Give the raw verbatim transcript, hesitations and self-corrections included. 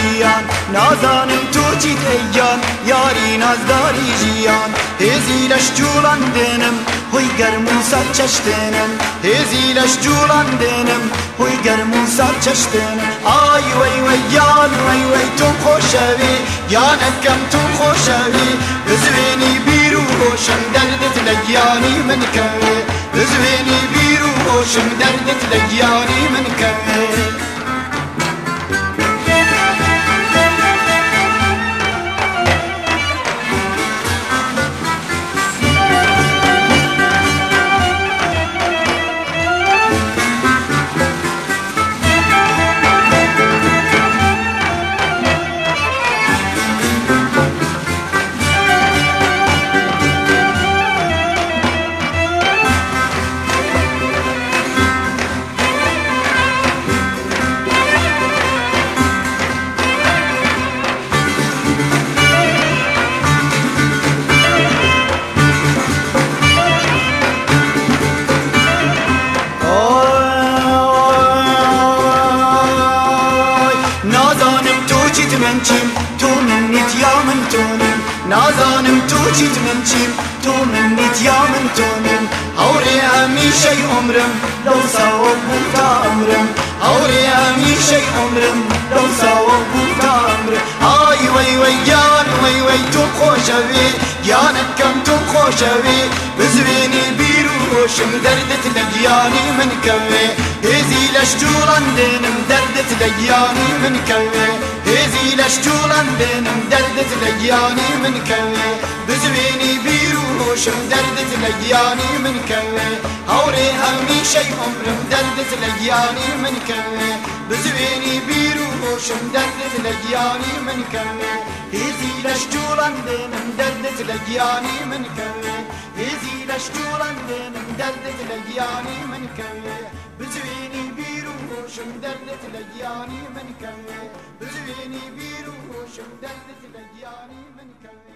ژیان نازانم تۆ چیت ئەیگیان یاری نازداری ژیان هێزی لەش جوڵان دێنم هۆی گەرم و سەر چەشتێنم هێزی لەش جوڵان دێنم هۆی گەرم و سەر چەشتێنم ئای وەی وەی یان وەی وەی تۆم خۆشەوی یانەکەم تۆم خۆشەوی بزوێنی بیر و هۆشم دەردت لە گیانی من کەوێ بزوێنی بیر و هۆشم دەردت لە گیانی من کەوێ من چیم تو من نیت یا من تونم نازانم تو چیت من چیم تو من نیت یا من تونم هوری همیشه عمرم لو ساوب بوتا عمرم هوری همیشه عمرم لو ساوب بوتا عمرم آی وی وی یان وی وی تو خوشوی یانکم تو خوشوی بزوینی بیرو روشم دردت لگیانی من کوی هزی لش جولان دینم دردت لگیانی من کوی هزی لش جولان دینم دردت لگیانی من کوی بزوینی بیرو روشم دردت لگیانی من کوی هوری همیشه عمرم دردت لگیانی من کوی بزوینی بیرو روشم دردت لگیانی من کوی هزی لش جولان دینم دردت لگیانی من کوی هزی لش جولان دینم دردت لگیانی من کوی بزوینی بیرو روشم دردت لگیانی من کوی بزوینی بیرو روشم دردت لگیانی من کوی